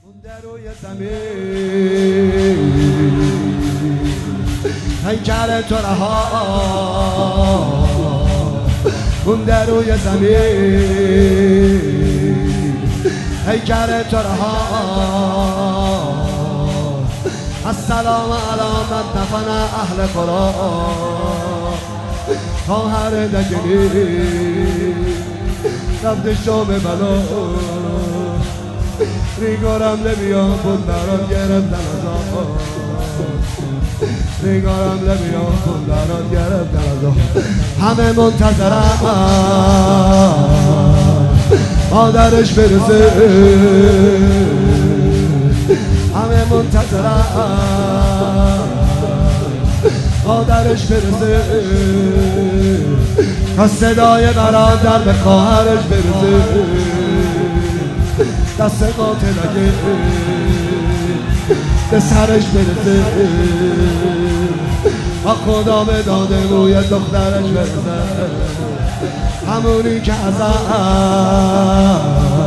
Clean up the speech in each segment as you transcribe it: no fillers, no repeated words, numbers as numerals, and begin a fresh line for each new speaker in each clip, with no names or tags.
در روی زمین هیکل تو رها اون در روی زمین هیکل تو رها السلام علی من دفن اهل قرآن تا هر دگنی رفت شام بلا ریگارم لبیان بود برات گرفتن از آن ریگارم لبیان بود برات گرفتن از آن همه منتظرم مادرش برسه همه منتظرم مادرش برسه تا صدای برادر به خواهرش برسه دست قاتلگه به سرش برسه با خدا به داده روی دخترش برسه همونی که ازم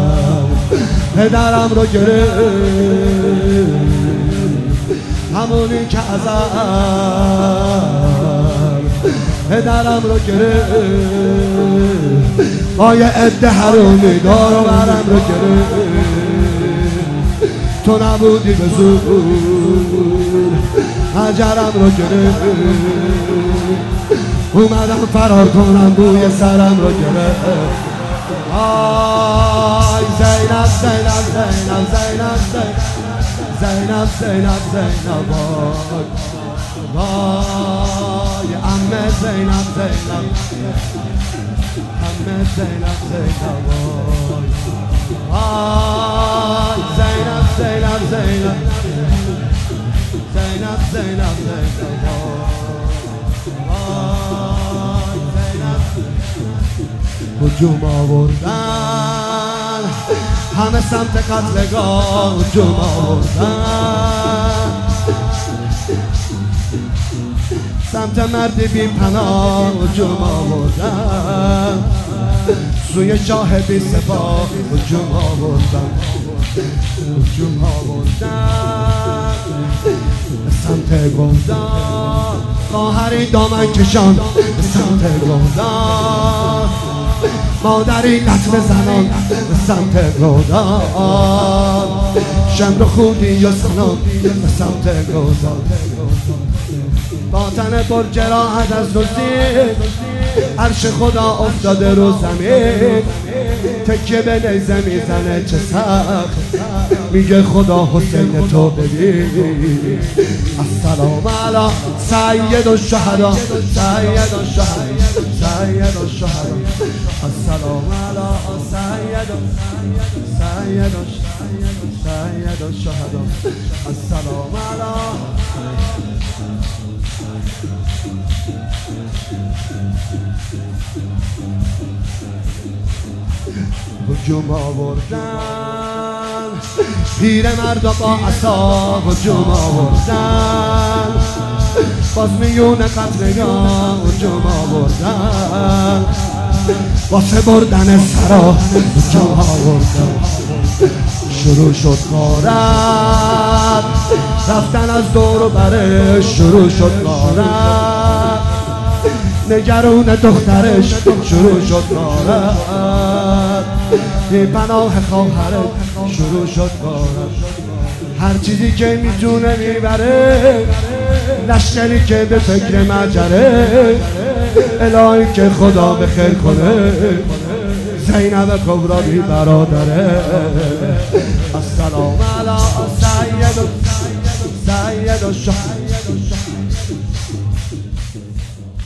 پدرم رو گرفت همونی که ازم پدرم رو گرفت با یه عده حرومی دار و برم رو گرفت تو نبودی به زور اجرم رو گرفت اومدم فرار کنم بوی سرم رو گرفت آی زینب زینب زینب زینب زینب زینب زینب وای عمه زینب زینب عمه زینب زینب وای زینب زینب زینب زینب زینب زینب وای زینب هجوم آوردن همه سمت قتلگاه هجوم آوردن سمت مرد بی پناه هجوم آوردن سوی شاه بی سپاه هجوم آوردن هجوم آوردن سمت گلدان خواهری دامن کشان سمت گلدان مادری لطمه زنان سمت گلدان شمر خودی و سنان سمت گلدان باطن پر جراحت از دزدی عرش خدا افتاده رو زمین تکیه به نیزه میزنه چه سخت میگه خدا حسین تو ببین السلام علی سید الشهدا سید الشهدا سید الشهدا السلام علی سید الشهدا السلام علی هجوم آوردن پیر مرد با عصا هجوم آوردن باز میون قتلگاه هجوم آوردن واسه بردن سرا هجوم آوردن شروع شد غارت رفتن از دور و برش شروع شد غارت نگرون دخترش شروع شد غارت بی پناه خواهرش شروع شد غارت هر چیزی که میتونه میبره لشکری که به فکر مجره الهی که خدا به خیر کنه زینب کبرا بی برادره السلام علی سید الشهدا